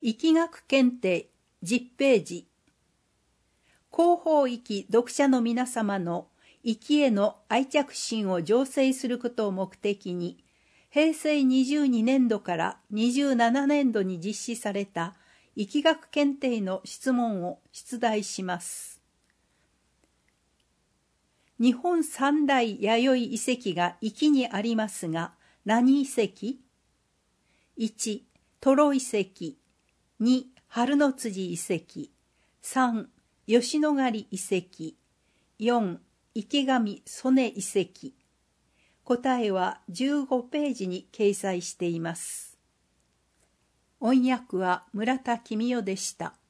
易学検定10ページ。広報域読者の皆様の易への愛着心を醸成することを目的に、平成22年度から27年度に実施された易学検定の質問を出題します。日本三大弥生遺跡が壱岐にありますが、何遺跡？ 1. トロ遺跡。2. 春の辻遺跡。3. 吉野ヶ里遺跡。4. 池上曽根遺跡。答えは15ページに掲載しています。音訳は村田公代でした。